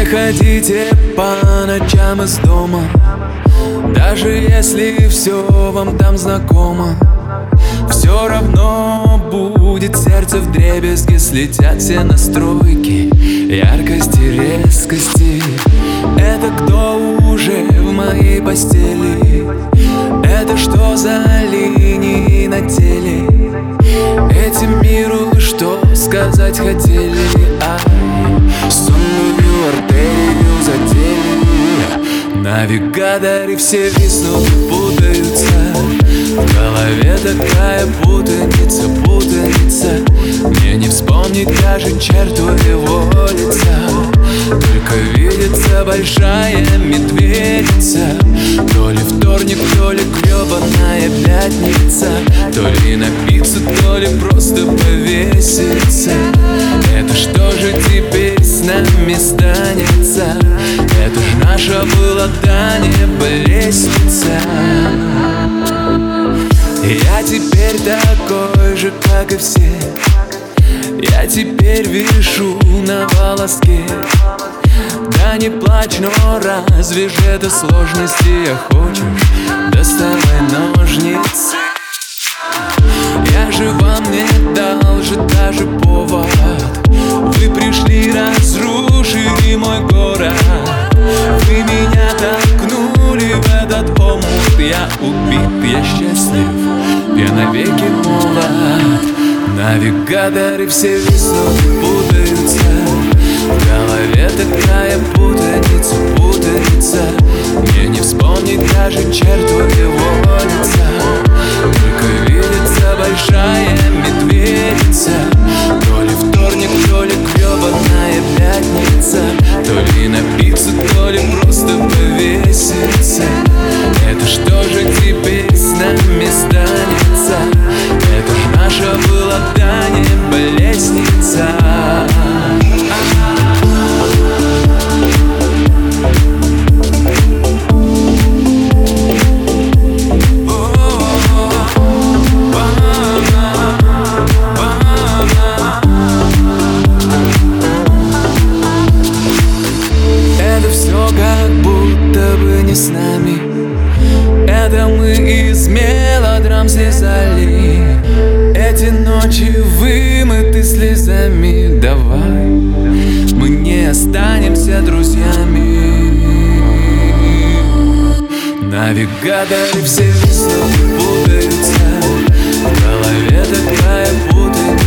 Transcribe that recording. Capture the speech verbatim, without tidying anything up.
выходите по ночам из дома, даже если все вам там знакомо. Все равно будет сердце вдребезги, слетят все настройки яркости, резкости. Это кто уже в моей постели? Это что за линии на теле? Этим миру что сказать хотели? Ай, сонную артерию задели. Навигаторы все виснут и путаются. В голове такая путаница, путаница. Мне не вспомнить даже черту его лица. Только видится большая медведица. То ли вторник, то ли гребаная пятница. То ли напиться, то ли просто повеситься. Это что же теперь с нами станется? Это ж наша была до неба лестница. Я теперь такой же, как и все. Я теперь вишу на волоске. Да не плачь, но разве же это сложности? А хочешь, доставай ножницы. Я же вам не дал же даже повод. Вы пришли, разрушили мой город. Вы меня толкнули в этот омут. Я убит, я счастлив, я навеки молод. Навигаторы все виснут и путаются. В голове такая путаница, путаница. Мне не вспомнить даже черту его лица. Только видится большая медведица. То ли вторник, то ли гребаная пятница. То ли напиться, то ли просто повеситься. Это что же теперь с нами станется? Это ж наша была до неба лестница. Это все как будто бы не с нами. Это мы из мелодрам слезали. Эти ночи вымыты слезами. Давай мы не останемся друзьями. Навигаторы все виснут и путаются. В голове такая путаница.